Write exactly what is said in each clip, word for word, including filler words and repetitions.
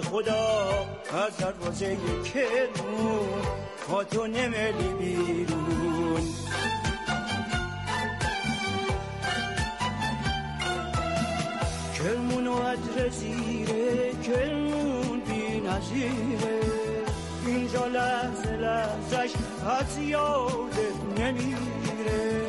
خدا از دروازه کرمون پاتو نمیلی بیرون. کرمون و عطر زیره کرمون بی نظیره، اینجا لحظه لحظش از یادت نمیره.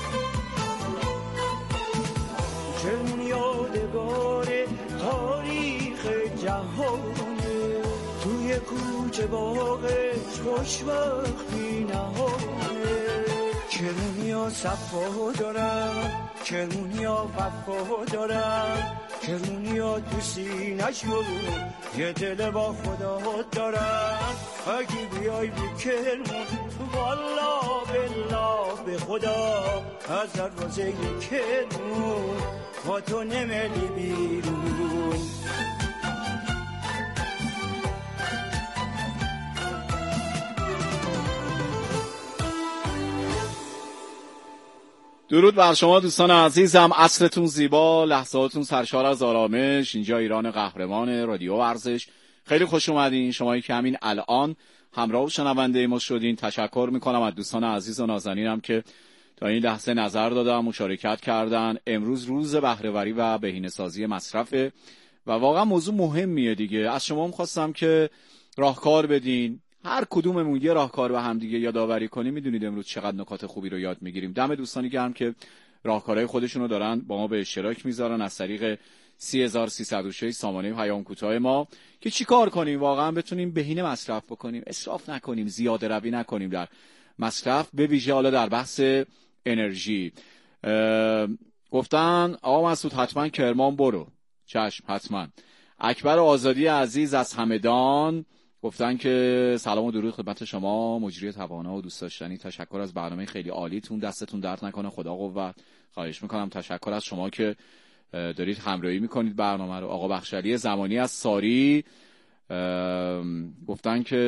کرمون یادگار تاریخ جهانه، توی کوچه باغش خوشبختی نهانه. کرمونیا صفا دارم، کرمونیا وفا دارم، کرمونیا تو سینه‌شون یه دل با خدا دارم. اگه بیای بی کرمون والا بالله به خدا از دروازه کرمون با تو نمیلی بیرون. درود بر شما دوستان عزیزم، عصرتون زیبا، لحظاتون سرشار از آرامش. اینجا ایران قهرمان رادیو ورزش. خیلی خوش اومدین شمایی که همین الان همراه و شنونده ما شدین. تشکر میکنم از دوستان عزیز و نازنینم که تا این لحظه نظر دادن، مشارکت کردن. امروز روز بهره‌وری و بهینه‌سازی مصرفه و واقعا موضوع مهمیه دیگه. از شما هم خواستم که راهکار بدین، هر کدوممون یه راهکار به هم دیگه یادآوری کنیم. میدونید امروز چقدر نکات خوبی رو یاد میگیریم. دم دوستانی گرم که راهکارهای خودشونو دارن با ما به اشتراک میذارن از طریق سه هزار و سیصد و شش سامانه پیام کوتاه ما که چی کار کنیم واقعا بتونیم بهینه مصرف بکنیم، اسراف نکنیم، زیاده روی نکنیم در مصرف، به ویژه حالا در بحث انرژی. گفتن آقا مسعود حتما کرمان برو. چشم حتما. اکبر آزادی عزیز از همدان گفتن که سلام و درود خدمت شما مجری توانا و دوست داشتنی. تشکر از برنامه خیلی عالیتون، دستتون درد نکنه، خدا قوت. خواهش میکنم. تشکر از شما که دارید همراهی میکنید برنامه رو. آقا بخشعلی زمانی از ساری گفتن که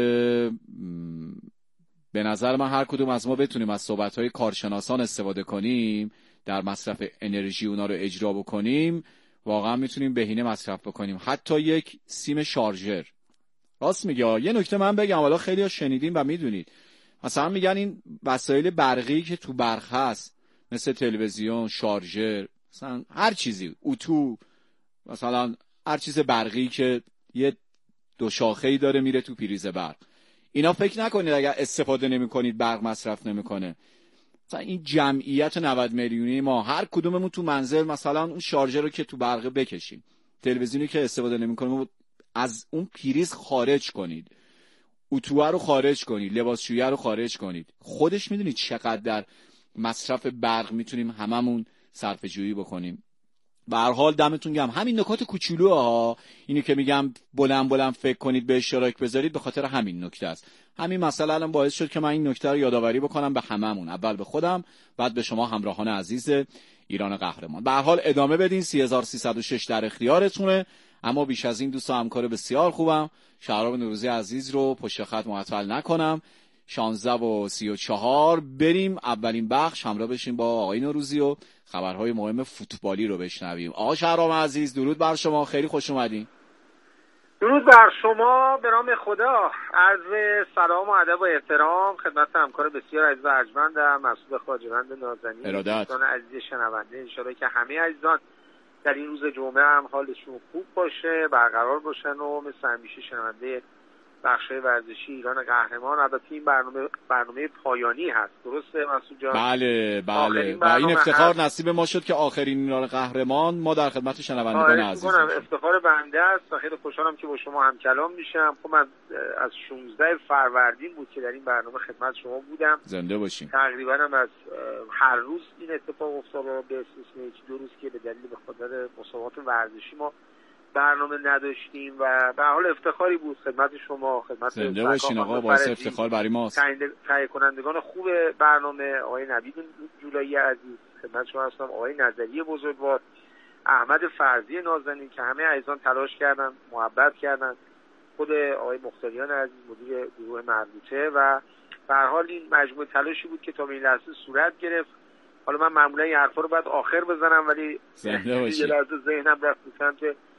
به نظر من هر کدوم از ما بتونیم از صحبت‌های کارشناسان استفاده کنیم در مصرف انرژی، اونا رو اجرا بکنیم، واقعا میتونیم بهینه مصرف بکنیم. حتی یک سیم شارژر. راست میگه. یه نکته من بگم، حالا خیلی‌ها شنیدین و میدونید، مثلا میگن این وسایل برقی که تو برق هست مثل تلویزیون، شارژر، مثلا هر چیزی، اتو، مثلا هر چیز برقی که یه دو شاخه‌ای داره میره تو پریز برق، اینا فکر نکنید اگر استفاده نمی‌کنید برق مصرف نمی‌کنه. مثلا این جمعیت نود میلیونی ما هر کدوممون تو منزل مثلا اون شارژر رو که تو برق بکشیم، تلویزیونی که استفاده نمی‌کنیم از اون پریز خارج کنید، اتوه رو خارج کنید، لباسشویی رو خارج کنید. خودش میدونید چقدر در مصرف برق میتونیم هممون صرفه جویی بکنیم. به هر حال دمتون گرم. همین نکات کوچولو ها، اینی که میگم بلند بلند فکر کنید به اشتراک بذارید، به خاطر همین نکته است. همین مسئله الان باعث شد که من این نکته رو یادآوری بکنم به هممون، اول به خودم، بعد به شما همراهان عزیز ایران قهرمان. به هر حال ادامه بدین. سه هزار و سیصد و شش در اختیارتونه. اما بیش از این دوست و همکار بسیار خوبم شهرام نوروزی عزیز رو پشت خط معطل نکنم. شانزده و سی و چهار بریم اولین بخش همراه بشیم با آقای نوروزی و خبرهای مهم فوتبالی رو بشنویم. آقا شهرام عزیز درود بر شما، خیلی خوش اومدین. درود بر شما به نام خدا. عرض سلام و ادب و احترام خدمت همکار بسیار عزیز و ارجمندم مسعود خواجه‌وند نازنین. دوستان عزیز شنونده، ان شاءالله که همه عزیزان در این روز جمعه هم حالشون خوب باشه، برقرار باشن و مثل همیشه شنونده بخشای ورزشی ایران قهرمان. البته این برنامه برنامه پایانی هست، درسته مسعود جان؟ بله بله. و این افتخار نصیب ما شد که آخرین ایران قهرمان ما در خدمت شنوندگان عزیز باشیم. افتخار بنده است و خیلی خوشحالم که با شما هم کلام میشم. خب من از شانزده فروردین بود که در این برنامه خدمت شما بودم. زنده باشین. تقریبا هم از هر روز این اتفاق افتاد، به استثنای یکی دو روز که به دلیل به خاطر مسابقات ورزشی ما برنامه نداشتیم و به حال افتخاری بود خدمت شما، خدمت زنده باشین آقا، باعث افتخار برای ماست. تهیه کنندگان خوب برنامه آقای نوید جولایی عزیز، خدمت شما هستم، آقای نظری بزرگوار، احمد فرزی نازنین که همه عزیزان تلاش کردن، محبت کردن، خود آقای مختاریان عزیز مدیر گروه مربوطه و به هر حال این مجموعه تلاشی بود که تا به این لحظه صورت گرفت. حالا من معمولا این حرفا رو بعد آخر بزنم ولی زنده باشین. یه لحظه ذهنم رفت سمت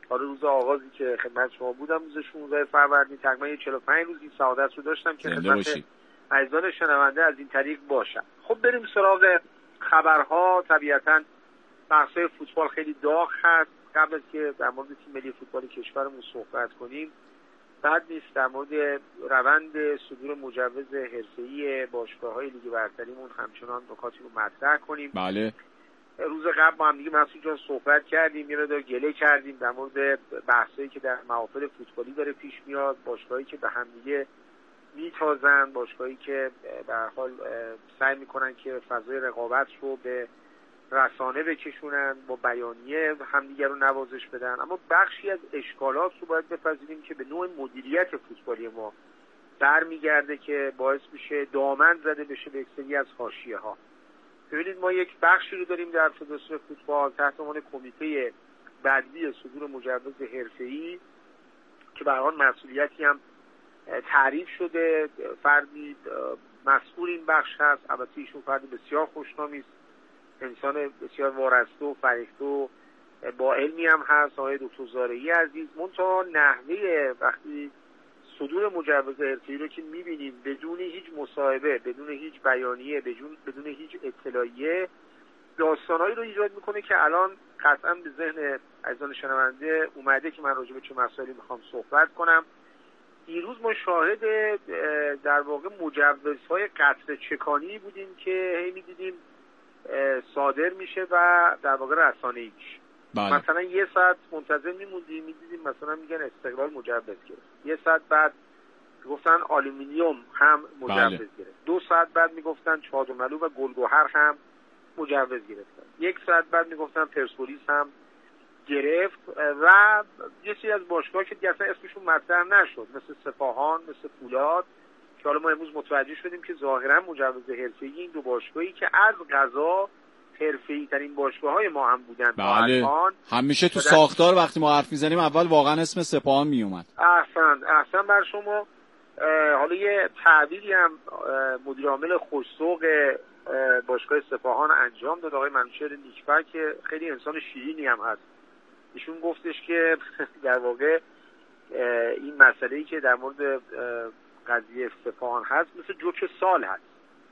حالا روز آغازی که خدمت شما بودم روز شانزده فروردین تقریبا یه چهل و پنج روز این سعادت رو داشتم که خدمت عزیزان شنونده از این طریق باشم. خب بریم سراغ خبرها. طبیعتاً بحث‌های فوتبال خیلی داغ هست. قبل از که در مورد تیم ملی فوتبال کشورمون صحبت کنیم بعد نیست در مورد روند صدور مجوز حرفه‌ای باشگاه‌های لیگ برتریمون همچنان نکاتی رو مطرح کنیم. بله. روز قبل با هم دیگه مسعود جان صحبت کردیم، یه مقدار گله کردیم در مورد بحثایی که در محافل فوتبالی داره پیش میاد، باشگاهایی که به هم دیگه میتازن، باشگاهایی که به هر حال سعی میکنن که فضای رقابت رو به رسانه بکشونن، با بیانیه همدیگه رو نوازش بدن. اما بخشی از اشکالات رو باید بپذیریم که به نوع مدیریت فوتبالی ما برمیگرده که باعث میشه دامن زده بشه به یک سری از حاشیه ها. ببینید ما یک بخشی رو داریم در فدراسیون فوتبال تحت عنوان کمیته بدبی صدور مجوز حرفه‌ای که به هر حال مسئولیتی هم تعریف شده، فردی مسئول این بخش هست. البته ایشون فردی بسیار خوشنامی است، انسان بسیار وارسته و فرهیخته و با علمی هم هست، آقای دکتر زارعی عزیز. منتها نحوه وقتی صدور مجوز حرفه‌ای رو که می‌بینیم بدون هیچ مصاحبه، بدون هیچ بیانیه، بدون بدون هیچ اطلاعیه، داستانایی رو ایجاد میکنه که الان قطعا به ذهن عزیزان شنونده اومده که من راجع به چه مسائلی میخوام صحبت کنم. دیروز ما شاهد در واقع مجوزهای قطره چکانی بودیم که هی می‌دیدیم صادر میشه و در واقع رسانه‌ای میشه. بله. مثلا یه ساعت منتظر میموندیم میدیدیم مثلا میگن استقلال مجوز گرفت، یه ساعت بعد میگفتن آلومینیوم هم مجوز بله. گرفت، دو ساعت بعد میگفتن چادرملو و گلگهر هم مجوز گرفتن، یک ساعت بعد میگفتن پرسپولیس هم گرفت و یه سری از باشگاه که دیگه اصلا اسمشون مطرح نشد مثل سپاهان، مثل فولاد، که حالا ما امروز متوجه شدیم که ظاهرا مجوز حرفه‌ای این دو باشگاهی که از قضا حرفه‌ای ترین باشگاه‌های ما هم بودن. بله. همیشه تو ساختار وقتی ما حرف می‌زنیم اول واقعا اسم سپاهان میومد. احسن احسن بر شما. حالا یه تعبیری هم مدیر عامل خوش‌ذوق باشگاه سپاهان انجام داد، آقای منوچهر نیکفر، که خیلی انسان شیرینی هم هست. ایشون گفتش که در واقع این مسئله‌ای که در مورد قضیه سپاهان هست مثل جوک سال هست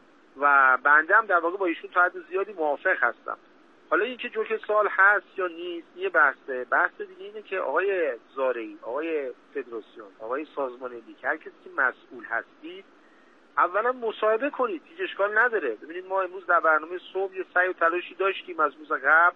و بنده هم در واقع با ایشون تا حد زیادی موافق هستم. حالا این که جوک سال هست یا نیست یه بحثه. بحث دیگه اینه که آقای زارعی، آقای فدراسیون، آقای سازمان لیگ، هر کسی که مسئول هستید اولا مصاحبه کنید، هیچ اشکال نداره. ببینید ما امروز در برنامه صبح یه سعی و تلاشی داشتیم از روز قبل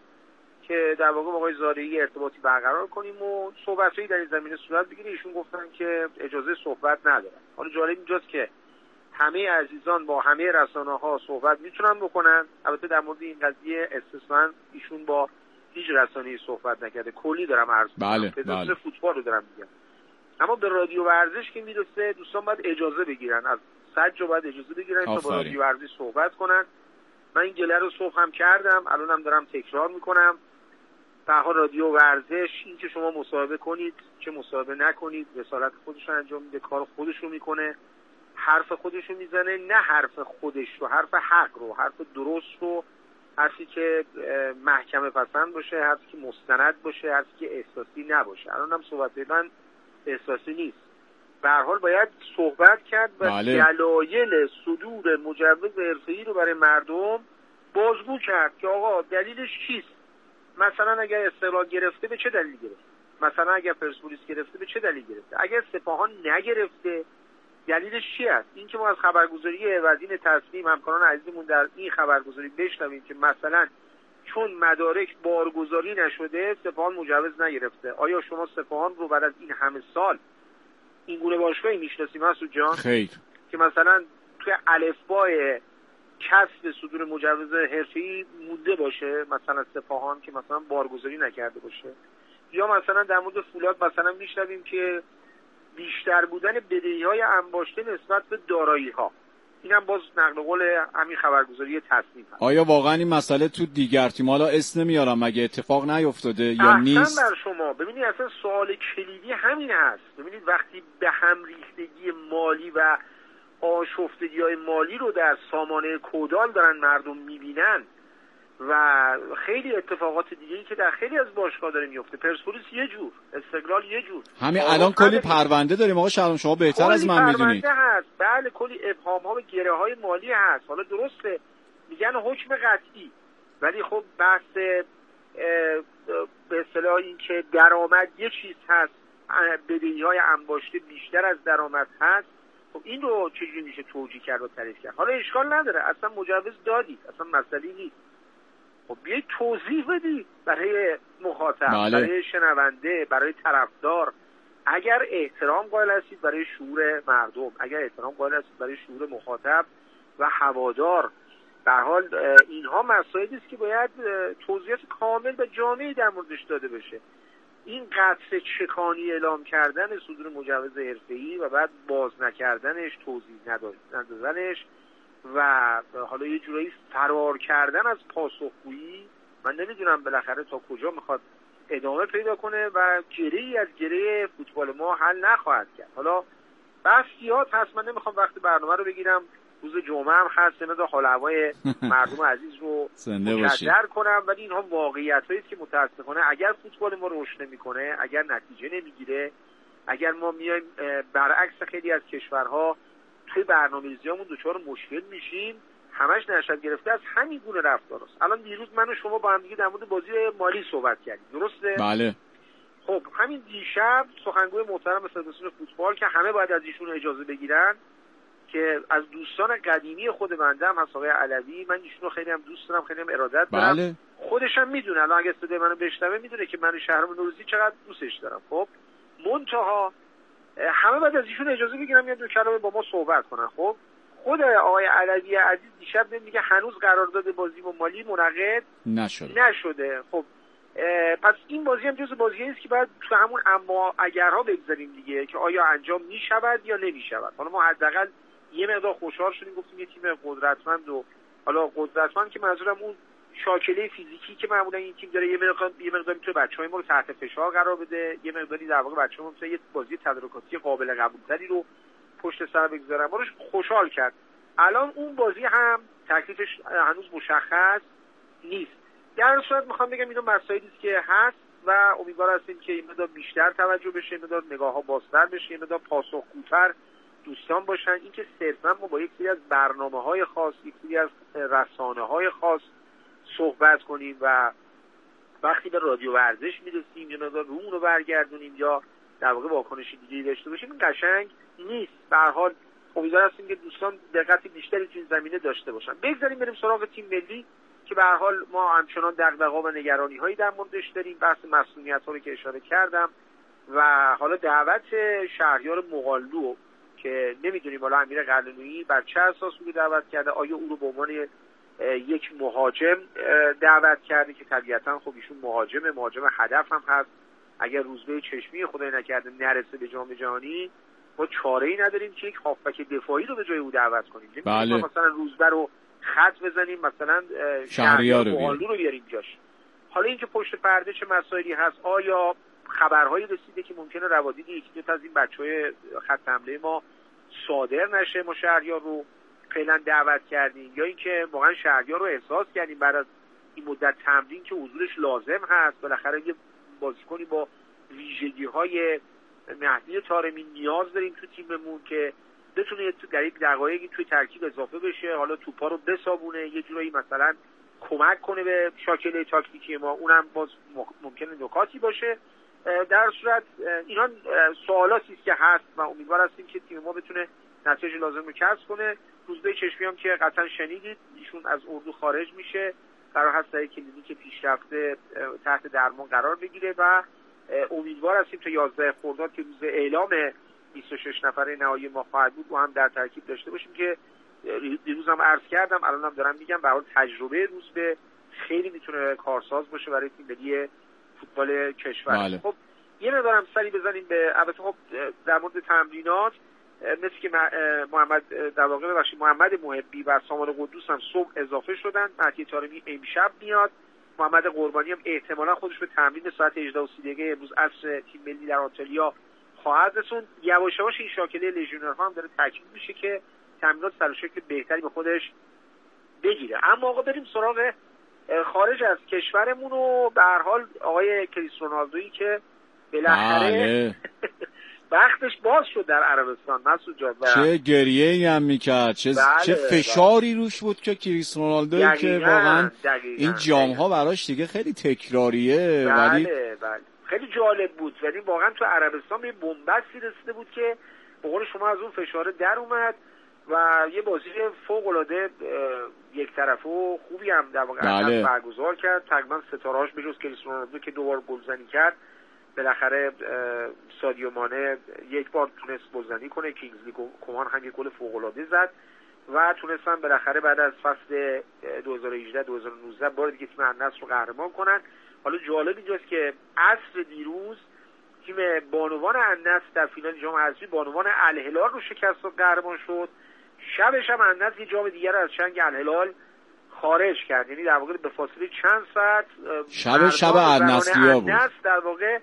که در واقع با آقای زارعی ارتباطی برقرار کنیم و صحبتایی در این زمینه صورت بگیره. ایشون گفتن که اجازه صحبت ندارن. حالا جالب اینجاست که همه عزیزان با همه رسانه‌ها صحبت میتونن بکنن. البته در مورد این قضیه استثنا ایشون با هیچ رسانه‌ای صحبت نکرده، کلی دارم عرض می‌کنم، فدراسیون بله. فوتبال رو دارم میگم. اما به رادیو ورزش که میرسه دوستان باید اجازه بگیرن، از سجا باید اجازه بگیرن تا با رادیو ورزش صحبت کنن. من این گله رو صبح هم کردم، الانم دارم تکرار میکنم. به هر رادیو ورزش این که شما مصاحبه کنید چه مصاحبه نکنید، رسالت خودش رو انجام میده، کار خودش رو میکنه، حرف خودش رو میزنه، نه حرف خودش رو، حرف حق رو، حرف درست رو، حرفی که محکمه پسند باشه، حرفی که مستند باشه، حرفی که احساسی نباشه. الان هم صحبت من احساسی نیست. به هر حال باید صحبت کرد و بله. دلایل صدور مجوز حرفه‌ای رو برای مردم بازگو کرد که آقا دلیلش چیست؟ مثلا اگر استقلال گرفته به چه دلیل گرفته؟ مثلا اگر پرسپولیس گرفته به چه دلیل گرفته؟ اگر سپاهان نگرفته دلیلش چی است؟ این که ما از خبرگزاری وزین تصمیم همکاران عزیزمون در این خبرگزاری بشنویم که مثلا چون مدارک بارگذاری نشده سپاهان مجوز نگرفته. آیا شما سپاهان رو بعد از این همه سال این گونه باشگاهی میشناسی مسعود جان؟ خیر. که مثلا توی الفبای کسب صدور مجوز حرفه‌ای مونده باشه، مثلا سپاهان که مثلا بارگذاری نکرده باشه، یا مثلا در مورد فولاد مثلا میشنویم که بیشتر بودن بدهی‌های انباشته نسبت به دارایی‌ها. اینم باز نقل قول همین خبرگزاری تصمیم هست. آیا واقعا این مسئله تو دیگر تیم‌ها لا اسم نمیارم مگه اتفاق نیفتاده یا نیست؟ اصلا بر شما ببینید اصلا سوال کلیدی همین هست. ببینید وقتی به هم ریختگی مالی و آشفتگی‌های مالی رو در سامانه کودال دارن مردم می‌بینن و خیلی اتفاقات دیگه‌ای که در خیلی از باشگاه داره میفته. پرسپولیس یه جور، استقلال یه جور. همین الان کلی پرونده داریم آقا شهرام، شما بهتر از من میدونید. پرونده هست، بله، کلی ابهام‌ها و گره‌های مالی هست. حالا درسته میگن حکم قطعی، ولی خب بحث به اصطلاح این که درآمد یه چیز هست، بدهی‌های انباشته بیشتر از درآمد هست، خب این رو چجوری میشه توجیه کرد و تعریف کرد؟ حالا اشکال نداره، اصلا مجوز دادید، اصلا مسئله نیست. خب بیایید توضیح بدید برای مخاطب، بله. برای شنونده، برای طرفدار. اگر احترام قائل هستید برای شعور مردم، اگر احترام قائل هستید برای شعور مخاطب و هوادار، به هر حال اینها مسائلی است که باید توضیحات کامل و جامعی در موردش داده بشه. این قطع چکانی اعلام کردن صدور مجوز حرفه‌ای و بعد باز نکردنش، توضیح ندادنش و حالا یه جورایی فرار کردن از پاسخگویی، من نمیدونم بالاخره تا کجا میخواد ادامه پیدا کنه و گره‌ای از گره فوتبال ما حل نخواهد کرد. حالا بحثیات هست، من نمیخوام وقت برنامه رو بگیرم، روز جمعه هم هست، نمیدونم حال هوای مردم عزیز رو مکدر کنم، ولی اینها واقعیتایی است که متاسفانه اگر فوتبال ما رشد نمیکنه، اگر نتیجه نمیگیره، اگر ما میایم برعکس خیلی از کشورها توی برنامه‌ریزیامون دچار مشکل میشیم، همش نشد گرفته از همین گونه رفتاراست. الان دیروز من و شما با هم دیگه در مورد بازی مالی صحبت کردیم، درسته؟ بله. خب همین دیشب سخنگوی محترم فدراسیون فوتبال که همه باید از ایشون اجازه بگیرن، که از دوستان قدیمی خود بنده هم هست، آقای علوی، من ایشونو خیلی هم دوست دارم، خیلی هم ارادت دارم. بله. خودش هم میدونه، الان اگه صدای منو بشنوه میدونه که من شهرام نوروزی چقدر دوستش دارم. خب منتها همه باید از ایشون اجازه بگیرن میاد دو کلمه با ما صحبت کنن. خب خود آقای علوی عزیز دیشب میگه هنوز قرارداد بازی با مالی منعقد نشده. نشده. خب پس این بازی هم جز بازیه است که باید تو همون اما اگرها بگذاریم دیگه، که آیا انجام میشود یا نمیشود. حالا ما حداقل یه مقدار خوشحال شدیم، گفتیم یه تیم قدرتمند، و حالا قدرتمند که منظورم اون شاکله فیزیکی که معمولا این تیم داره، یه مقدار یه مقداری تو بچهای ما رو تحت فشار قرار بده، یه مقداری در واقع بچه‌ها مثلا یه بازی تدارکاتی قابل قبول‌تری رو پشت سر بگذارن، ما رو خوشحال کرد. الان اون بازی هم تکلیفش هنوز مشخص نیست. در صورت میخوام بگم اینا مسائلی است که هست و امیدوار هستیم که این مقدار بیشتر توجه بشه، این مقدار نگاه‌ها بازتر بشه، این مقدار پاسخگوتر دوستان باشن. این که صرفا ما با یک سری از برنامه‌های خاص، یک سری از رسانه‌های خاص صحبت کنیم و وقتی به رادیو ورزش میرسیم یا مقدار رومون رو برگردونیم یا در واقع واکنش دیگه‌ای داشته باشیم، این قشنگ نیست. به هر حال امیدوار هستیم که دوستان دقت بیشتری تو این زمینه داشته باشن. بگذاریم بریم سراغ تیم ملی که به هر حال ما همچنان دغدغه‌ها و نگرانی‌هایی در موردش داریم، بحث مسئولیت‌ها رو که اشاره کردم و حالا دعوت شهریار مقاللو که نمیدونیم حالا امیر قلعه‌نویی بر چه اساس رو دعوت کرده، آیا او رو به عنوان یک مهاجم دعوت کرده که طبیعتاً خب ایشون مهاجم مهاجم هدف هم هست، اگر روزبه چشمی خدای نکرده نرسه به جام جهانی ما چاره‌ای نداریم که یک هافبک دفاعی رو به جای او دعوت کنیم. بله. مثلا روزبه رو خط بزنیم، مثلا شهریار مقاللو رو بیاریم جاش. حالا اینکه پشت پرده چه مسائلی هست، آیا خبرهایی رسیده که ممکنه روادید یکی دو تا از این بچهای خط حمله ما صادر نشه، ما شهریار رو فعلا دعوت کردیم، یا اینکه واقعا شهریار رو احساس کردیم بعد از این مدت تمرین که حضورش لازم هست، بالاخره یه بازیکنی با ویژگی‌های مهدی طارمی نیاز داریم تو تیممون که بتونه در یک دقایقی توی ترکیب اضافه بشه، حالا توپا رو بسابونه، یه جورایی مثلا کمک کنه به شاکله تاکتیکی ما، اونم باز ممکنه نکاتی باشه. در صورت اینا سوالاتی است که هست و امیدوار هستیم که تیم ما بتونه نتیجه لازم رو کسب کنه. روزبه چشمی هم که قطعا شنیدید ایشون از اردو خارج میشه، قرار هست در کلینیک پیشرفته تحت درمان قرار بگیره و امیدوار هستیم تا یازده خرداد که روز اعلام بیست و شش نفره نهایی ما خواهد بود و هم در ترکیب داشته باشیم که دیروز هم عرض کردم، الان هم دارم میگم، به حال تجربه روزبه خیلی میتونه کارساز باشه برای تیم ملی فوتبال کشور. بله. خب یه مقدارم سری بزنیم به البته خب در مورد تمرینات، مثل که محمد در واقع ببخشید محمد محبی و سامان قدوس هم صبح اضافه شدن، مهدی طارمی امشب میاد، محمد قربانی هم احتمالاً خودش به تمرین ساعت هجده و سی دقیقه امروز عصر تیم ملی در آنتالیا خواهد رسوند. یواش یواش این شاکله لژیونرها هم داره تکمیل میشه که تمرینات سر و شکل بهتری به خودش بگیره. اما آقا بریم سراغ خارج از کشورمون و به هر حال آقای کریستیانو رونالدویی که بالاخره بختش باز شد در عربستان. مسعود جان چه گریه‌ای هم میکرد، چه بله چه فشاری بله. روش بود که کریستیانو رونالدو که واقعا این جام‌ها براش دیگه خیلی تکراریه. بله ولی بله خیلی جالب بود، ولی واقعا تو عربستان به بنبستی رسیده بود که به قول شما از اون فشار در اومد و یه بازی فوق‌العاده یک طرفه و خوبی هم در واقع بله. برگزار کرد. تقریبا ستاره‌اش به جز کریستیانو رونالدو که دوبار گلزنی کرد، بالاخره سادیو مانه یک بار تونست گلزنی کنه، کینگزلی کومان هم یک گل فوق‌العاده زد و تونستن بالاخره بعد از فصل دو هزار و هجده دو هزار و نوزده بار دیگه تیم النصر رو قهرمان کنن. حالا جالب اینجاست که عصر دیروز تیم بانوان النصر در فینال جام حذفی بانوان الهلال رو شکست و قهرمان شد. شبش هم النصر یه جام دیگر از چنگ الهلال خارج کرد، یعنی در واقع به فاصله چند ساعت شب شب النصریا بود. در واقع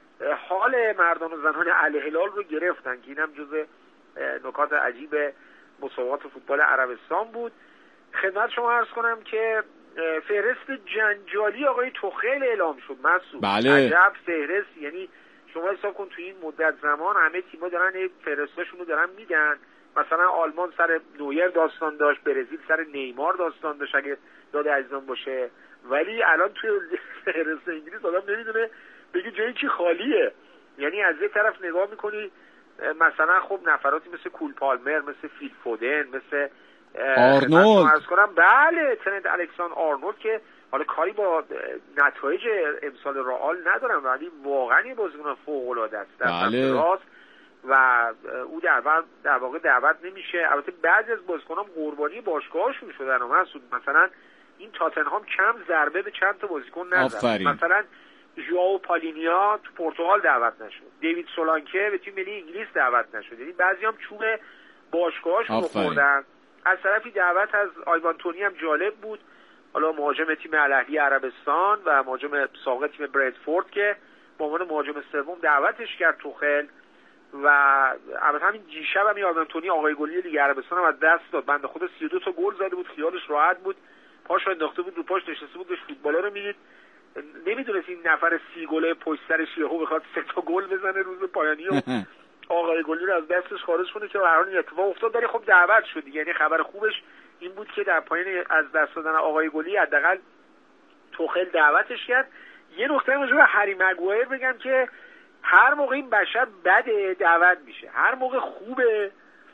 حال مردان و زنان الهلال رو گرفتن که اینم جزء نکات عجیب مسابقات فوتبال عربستان بود. خدمت شما عرض کنم که فهرست جنجالی آقای توخیل اعلام شد. مسعود بله. عجب فهرست، یعنی شما حساب کن تو این مدت زمان همه تیم‌ها دارن فهرستاشون رو دارن میدن. مثلا آلمان سر نویر داستان داشت، برزیل سر نیمار داستان داشت اگه داده عزیزان باشه، ولی الان توی فهرست انگلیس آدم نمیدونه بگی جایی کی خالیه. یعنی از یه طرف نگاه میکنی مثلا خب نفراتی مثل کول پالمر، مثل فیل فودن، مثل آرنولد عرض کنم بله ترنت الکساندر آرنولد که حالا کاری با نتایج امسال رئال ندارم ولی واقعا یه بازیکن فوق‌العاده است در بله. راست و او در واقع در واقع دعوت نمیشه. البته بعضی از بازیکنان قربانی باشگاهشون شدن. مثلا این تاتنهام کم ضربه به چند تا بازیکن نزد. مثلا ژائو پالینیا تو پرتغال دعوت نشد، دیوید سولانکه به تیم ملی انگلیس دعوت نشد، یعنی بعضی هم چوب باشگاهشون رو خوردن. از طرفی دعوت از آیوان تونی هم جالب بود، حالا مهاجم تیم الاهلی عربستان و مهاجم سابق تیم برنتفورد که به عنوان مهاجم سوم دعوتش کرد توخیل و البته همین دیشب هم آیوان تونی آقای گلی لیگ عربستان هم از دست داد. بنده خدا سی و دو تا گل زده بود، خیالش راحت بود، پاشو انداخته بود رو پاش نشسته بود، داشت فوتبالا رو میدید، نمیدونست این نفر سی گله پشت سرش یهو بخواد سه تا گل بزنه روز پایانی و آقای گلی رو از دستش خارج کنه که به هر حال این اتفاق افتاد. ولی خب دعوت شد، یعنی خبر خوبش این بود که در پایان از دست دادن آقای گلی حداقل توخیل دعوتش کرد. یه نکته راجع به هری مگوایر بگم که هر موقع این بشر بده دعوت میشه، هر موقع خوبه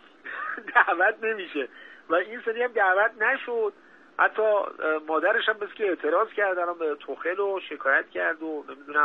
دعوت نمیشه و این سری هم دعوت نشد. حتی مادرش هم بس که اعتراض کرد به توخیل و شکایت کرد و نمیدونم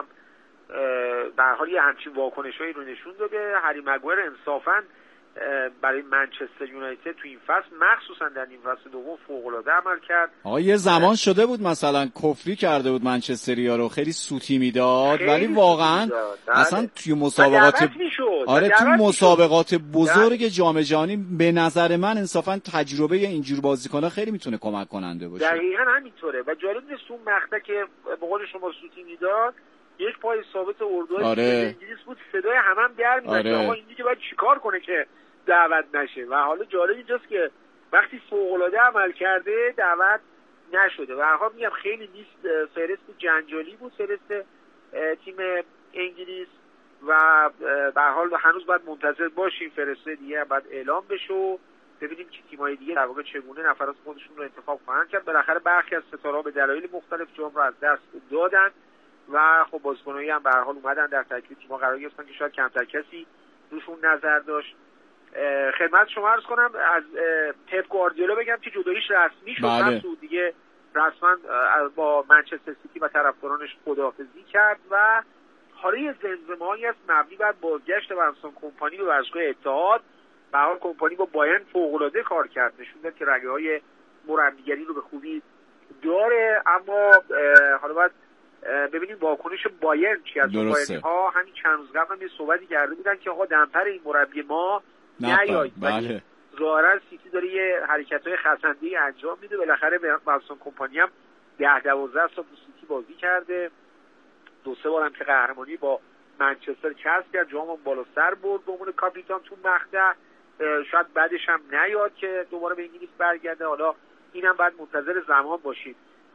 به هر حال یه همچین واکنشایی رو نشون داده. هری مگوایر انصافاً برای منچستر یونایتد تو این فصل مخصوصا در این فصل دوم فوق‌العاده عمل کرد. آقا یه زمان شده بود مثلا کفری کرده بود منچستریا رو، خیلی سوتی میداد ولی واقعا اصلا توی مسابقات آره توی مسابقات بزرگ جام جهانی به نظر من انصافا تجربه اینجور بازیکن‌ها خیلی میتونه کمک کننده باشه. دقیقاً همینطوره و جالب نیست اون مقطع که به قول شما سوتی میداد یک پای ثابت اردوهای آره. انگلیس بود، صدای همم هم در میاد آره. آقا این دیگه باید چیکار کنه که دعوت نشه و حالا جالب اینجاست که وقتی فوق‌العاده عمل کرده دعوت نشده و هر حال میگم خیلی لیست فهرست جنجالی بود فهرست تیم انگلیس و به هر حال هنوز باید منتظر باشیم فهرست دیگه بعد اعلام بشه و ببینیم که تیم‌های دیگه در واقع چگونه نفرات خودشون رو انتخاب خواهند کرد. بالاخره برخی از ستاره‌ها به دلایل مختلف جام رو از دست دادن و خب بازیکنایی هم به هر حال اومدن در ترکیب تیم‌ها قرار گرفتن که شاید کمتر کسی روشون نظر داشت. خدمت شما عرض کنم از پپ گواردیولا بگم که جداییش رسمی شد. بله. هم دیگه رسما با منچستر سیتی و طرفدارانش خداحافظی کرد و حالا یه زمزمه‌ای است مبنی بر بازگشت ونسان کمپانی به ورزشگاه اتحاد. به هر حال کمپانی با بایرن فوق‌العاده کار کرد، نشون داد که رگه‌های مربیگری رو به خوبی داره، اما حالا باید ببینیم واکنش بایرن چی از بایرن ها. همین چند روز قبل هم یه صحبتی کرده بودن که آقا دمپر این مربی ما نیاید. بله. ظاهرا سیتی داره یه حرکت‌های خسنده‌ای انجام میده. بالاخره ونسان کمپانی هم ده دوازده سال تو سیتی بازی کرده، دو سه بارم که قهرمانی با منچستر کسب کرد، جام بالا سر برد به عنوان کاپیتان تو مقطع. شاید بعدش هم نیاد که دوباره به انگلیس برگرده، حالا اینم بعد منتظر زمان باشید.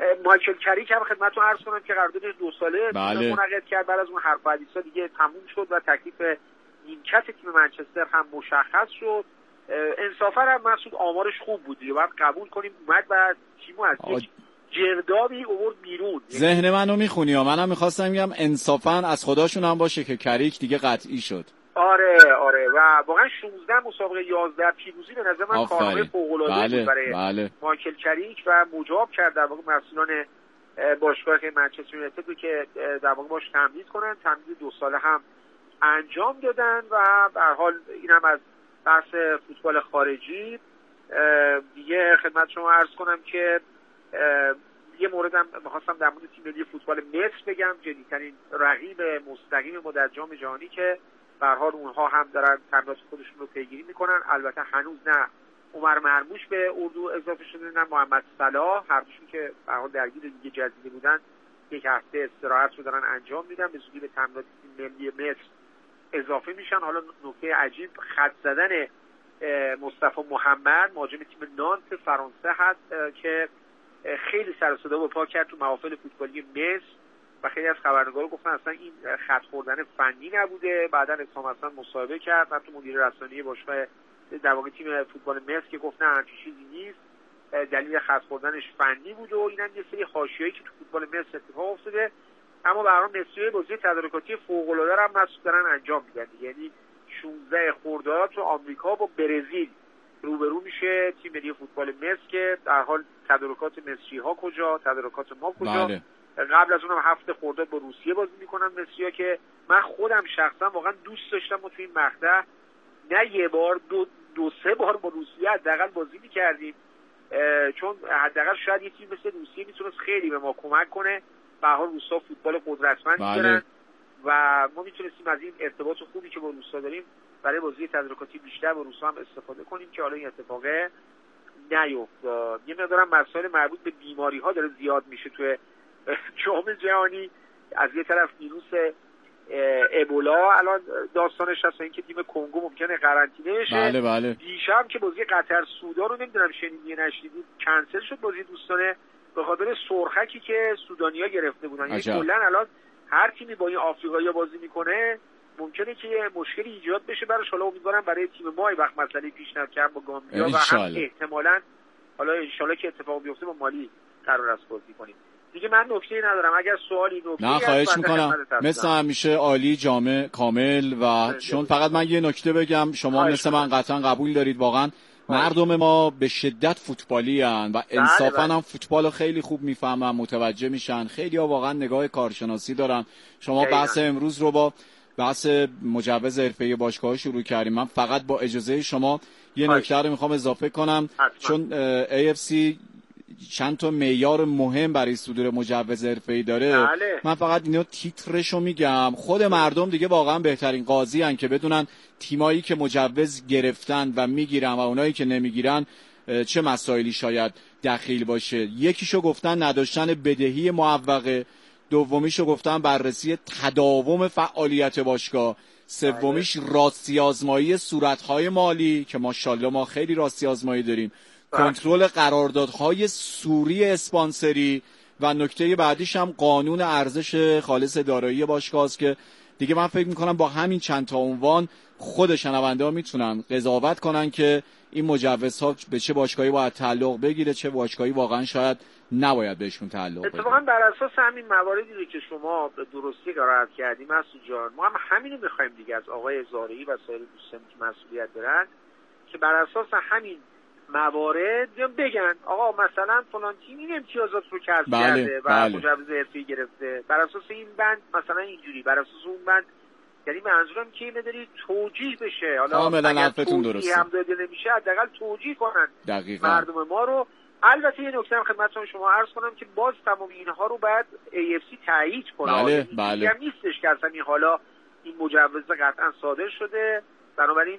مایکل کریک هم خدمتتون عرض کنم که قرارداد دو ساله بله. منعقد کرد. بعد از اون حرف و حدیثا دیگه تموم شد و تکلیف نیمکت تیم منچستر هم مشخص شد. انصافا هم مسعود آمارش خوب بود دیگه، باید قبول کنیم اومد و تیمو از یک جردابی آورد بیرون. ذهن منو میخونی ها، منم میخواستم بگم انصافا از خداشون هم باشه که کریک دیگه قطعی شد. آره آره و واقعا شانزده مسابقه یازده پیروزی به نظر من کارنامه فوق‌العاده بله، بود برای بله. مایکل کریک و مجاب کرد در واقع مسئولان باشگاه منچستر یونایتد که در واقع باش تمدید کنن. تمدید دو ساله هم انجام دادن و به هر حال اینم از بحث فوتبال خارجی. دیگه خدمت شما عرض کنم که یه موردم می‌خواستم در مورد تیم ملی فوتبال مصر بگم، جدی‌ترین رقیب مستقیم ما در جام جهانی که به هر حال اونها هم دارن تمرینات خودشون رو پیگیری میکنن. البته هنوز نه عمر مرموش به اردو اضافه شده نه محمد صلاح، هر دوشون که به هر حال درگیر لیگ جزیره بودن یک هفته استراحت رو دارن انجام میدن، به زودی به تمرینات تیم ملی مصر اضافه میشن. حالا نکته عجیب خط زدن مصطفی محمد مهاجم تیم نانت فرانسه هست که خیلی سر و صدا به پا کرد تو محافل فوتبالی مصر و خیلی از خبرنگارا گفتن اصلا این خط خوردن فنی نبوده. بعداً اسلام حسن مصاحبه کرد حتی مدیر رسانه‌ای باشگاه در واقع تیم فوتبال مصر که گفت نه همچین چیزی نیست، دلیل خط خوردنش فنی بود و اینم یه سری حاشیه‌ای که تو فوتبال مصر اتفاق افتاده. اما به هر حال مصری بازی تدارکاتی فوق‌العاده هم مسعود دارن انجام میدن، یعنی شانزده خرداد تو آمریکا با برزیل روبرو میشه تیم ملی فوتبال مصر که در حال تدارکات مصری ها کجا، تدارکات ما کجا. بله. قبل از اونم هفته خرداد با روسیه بازی میکنن مصری‌ها که من خودم شخصا واقعا دوست داشتم ما تو این مقطع نه یه بار دو, دو سه بار با روسیه حداقل بازی میکردیم، چون حداقل شاید یه تیم مثل روسیه میتونست خیلی به ما کمک کنه. به هر حال روسا فوتبال قدرتمند دارن بله. و ما میتونستیم از این ارتباط خوبی که با روسا داریم برای بازی تدارکاتی بیشتر با روسا هم استفاده کنیم که حالا این اتفاق نیفتاد. یه مقدارم مسائل مربوط به بیماری ها داره زیاد میشه توی جام جهانی. از یه طرف ویروس ابولا الان داستانش هست، اینکه تیم کنگو ممکنه قرنطینه بشه. بله بله. دیشب که بازی قطر سودان رو نمیدونم شنیدی نشنیدی کنسل شد بازی دوستانه به خاطر سرخکی که سودانی‌ها گرفته بودن. یعنی کلا الان هر تیمی با این آفریقایی‌ها بازی میکنه ممکنه که یه مشکلی ایجاد بشه براش. حالا امیدوارم برای تیم ما این وقت مسئله پیش نیاد با گامبیا و هم احتمالاً حالا ان شاءالله که اتفاق بیفته با مالی قرار است بازی کنیم. دیگه من نکته‌ای ندارم، اگر سوالی نکته‌ای نه خواهش میکنم، مثل همیشه عالی جامع کامل. و چون فقط من یه نکته بگم، شما مثل من قطعا قبول دارید واقعا مردم ما به شدت فوتبالی هن و انصافا هم فوتبال خیلی خوب میفهمن، متوجه میشن. خیلی ها واقعا نگاه کارشناسی دارن. شما بحث امروز رو با بحث مجوز حرفه‌ای باشگاه شروع کردیم. من فقط با اجازه شما یه نکته رو میخوام اضافه کنم، چون ای اف سی چند تا معیار مهم برای صدور مجوز حرفه‌ای داره. بله. من فقط اینو تیترشو میگم، خود مردم دیگه واقعا بهترین قاضی ان که بدونن تیمایی که مجوز گرفتن و میگیرن و اونایی که نمیگیرن چه مسائلی شاید دخیل باشه. یکیشو گفتن نداشتن بدهی معوقه، دومیشو گفتن بررسی تداوم فعالیت باشگاه، سومیش راستی آزمایی صورت‌های مالی که ماشاءالله ما خیلی راستی آزمایی داریم، کنترل قراردادهای سوری اسپانسری و نکته بعدیش هم قانون ارزش خالص دارایی باشگاه است که دیگه من فکر میکنم با همین چند تا عنوان خود شنونده ها میتونن قضاوت کنن که این مجوزها به چه باشگاهی باید تعلق بگیره، چه باشگاهی واقعا شاید نباید بهشون تعلق بگیره. اتفاقا بر اساس همین مواردی رو که شما به درستی قرائت کردیم مسعود جان، ما هم همین رو میخوایم دیگه از آقای زارعی و سایر دوستان که مسئولیت دارن که بر اساس همین موارد بگن آقا مثلا فلان تیم این امتیازات رو کسب بله، کرده و بله. مجوز حرفه‌ای گرفته بر اساس این بند، مثلا اینجوری بر اساس اون بند. یعنی منظورم که اینه داری توجیه بشه. حالا اگر توجیه هم داده نمیشه حداقل توجیه کنن دقیقا. مردم ما رو. البته یه نکته هم خدمتتون شما عرض کنم که باز تمام اینها رو بعد ای اف سی تایید کنه. بله بله. هم نیستش که اصلا این حالا این مجوز قطعا صادر شده، بنابراین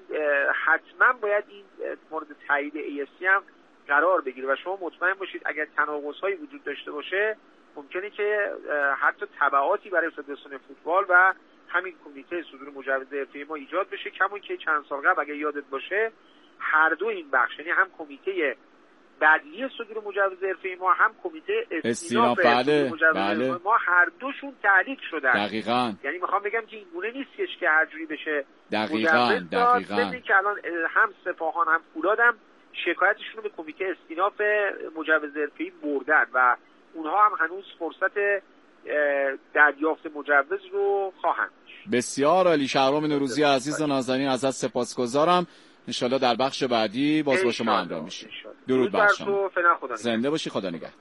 حتما باید این مورد تایید ای اف سی هم قرار بگیره و شما مطمئن باشید اگر تناقض‌هایی وجود داشته باشه ممکنه که حتی تبعاتی برای فدراسیون فوتبال و همین کمیته صدور مجوز حرفه‌ای ما ایجاد بشه. کما که چند سال قبل اگه یادت باشه هر دو این بخش، یعنی هم کمیته بعدی صدور مجوز حرفه‌ای ما هم کمیته استیناف بله مجوز بله ما هر دوشون تعلیق شدن. دقیقاً. یعنی میخوام بگم که این گونه نیستش که هر جوری بشه دقیقاً دقیقاً. ببینید که الان هم سپاهان هم فولاد هم شکایتشون رو به کمیته استیناف مجوز حرفه‌ای بردن و اونها هم هنوز فرصت دریافت مجوز رو خواهند. بسیار عالی. شهرام نوروزی عزیز و نازنین ازت سپاسگزارم. انشالله در بخش بعدی باز با شما همراه میشیم. درود بر شما. زنده باشی. خدا نگهدار.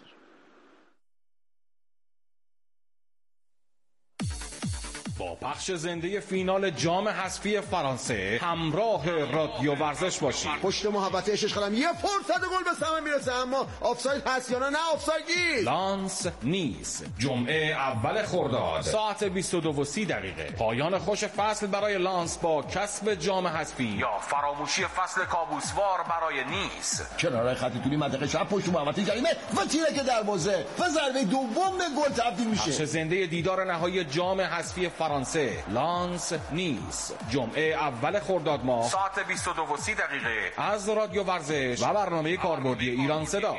با پخش زنده فینال جام حذفی فرانسه همراه رادیو ورزش باشید. پشت محبت عشق قلم یه فرصت گل به ثمر میرسه، اما آفساید هست یا نه؟ نه آفساید نیست. لانس نیس جمعه اول خرداد ساعت بیست و دو و سی دقیقه. پایان خوش فصل برای لانس با کسب جام حذفی یا فراموشی فصل کابوسوار برای نیس. کنارهای خط طولی منطقه چپ پشت محوطه جریمه و تیرک دروازه و ضربه دوم به گل تبدیل میشه. پخش زنده دیدار نهایی جام حذفی فرانسه لانس نیس جمعه اول خرداد ماه ساعت بیست و دو و سی دقیقه از رادیو ورزش و برنامه کاربردی ایران صدا.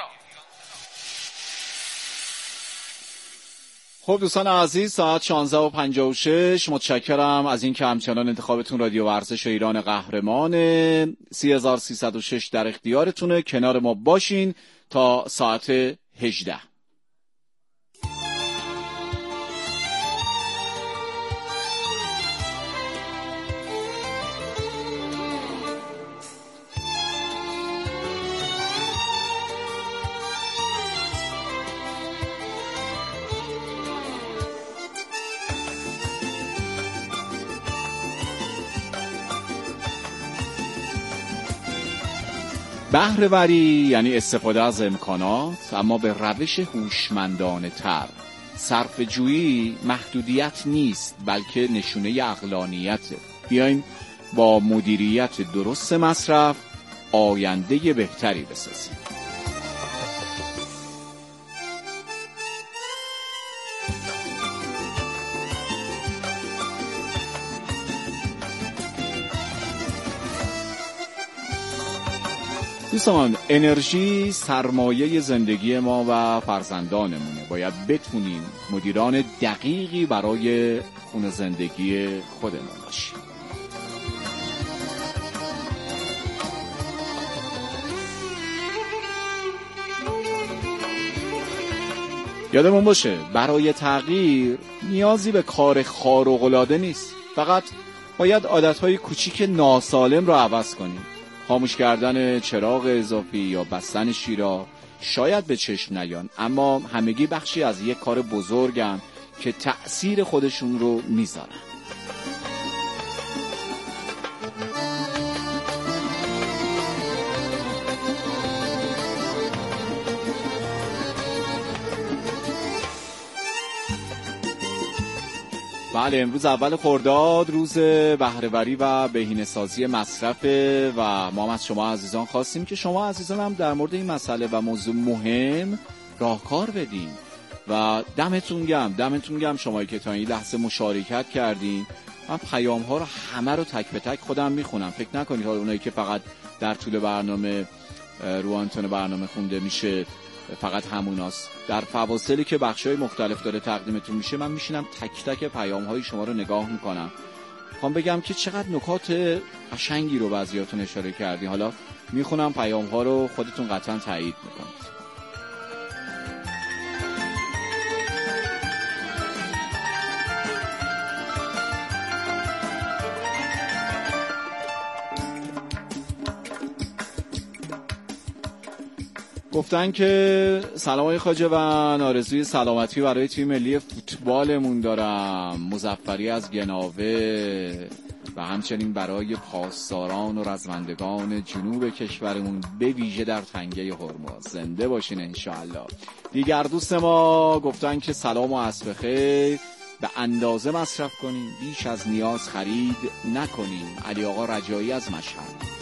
خب دوستان عزیز، ساعت شانزده و پنجاه و شش. متشکرم از این که همچنان انتخابتون رادیو ورزش ایران قهرمان سی هزار و سیصد و شش در اختیارتونه. کنار ما باشین تا ساعت هجده. بهره‌وری یعنی استفاده از امکانات اما به روش هوشمندانه تر. صرفه‌جویی محدودیت نیست بلکه نشونه عقلانیته. بیاین با مدیریت درست مصرف آینده بهتری بسازیم. دوستان، انرژی سرمایه زندگی ما و فرزندانمونه. باید بتونیم مدیران دقیقی برای خونه زندگی خودمون باشیم. یادمون باشه برای تغییر نیازی به کار خارق‌العاده نیست. فقط باید عادتهای کوچیک ناسالم رو عوض کنیم. خاموش کردن چراغ اضافی یا بستن شیرا شاید به چشم نیان، اما همگی بخشی از یک کار بزرگن که تأثیر خودشون رو میذارن. بله، امروز اول خرداد روز بهره‌وری و بهینه‌سازی مصرف و ما از شما عزیزان خواستیم که شما عزیزان هم در مورد این مسئله و موضوع مهم راهکار بدین و دمتون گرم دمتون گرم شمایی که تا این لحظه مشارکت کردین. من پیام ها رو همه رو تک به تک خودم میخونم. فکر نکنید حالا اونایی که فقط در طول برنامه رو آنتن برنامه خونده میشه فقط هموناست. در فواصلی که بخشای مختلف داره تقدیمتون میشه من میشینم تک تک پیام های شما رو نگاه میکنم. میخوام بگم که چقدر نکات قشنگی رو بعضیاتون اشاره کردی. حالا میخونم پیام ها رو، خودتون قطعا تایید میکنید. گفتن که سلام آقای خواجه‌وند، آرزوی سلامتی برای تیم ملی فوتبالمون دارم، مظفری از گناوه و همچنین برای پاسداران و رزمندگان جنوب کشورمون به ویژه در تنگه هرمز. زنده باشین انشاءالله. دیگر دوست ما گفتن که سلام و عصر بخیر، به اندازه مصرف کنیم، بیش از نیاز خرید نکنیم. علی آقا رجایی از مشهد.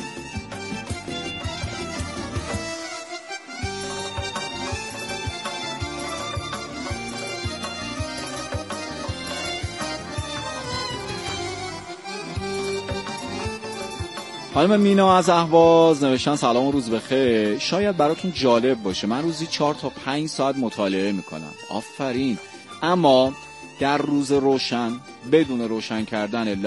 خانم مینا از اهواز نوشتن سلام و روز بخیر. شاید براتون جالب باشه من روزی چهار تا پنج ساعت مطالعه میکنم. آفرین. اما در روز روشن بدون روشن کردن